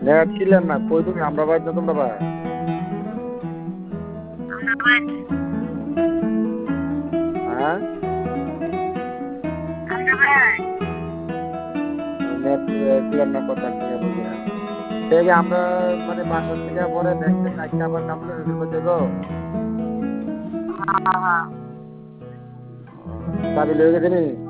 Net clear না, কই তুমি? আমরা বাইর না তোমরা বাইর? হ্যাঁ, নেট ক্লিয়ার না, কথা ক্লিয়ার বুঝি না। এই যে আমরা মানে বাসার থেকে পরে ব্যাগটা চারটা আবার কামড়ে ফেলবো দেবো। চাবি লয়ে গেছে নি?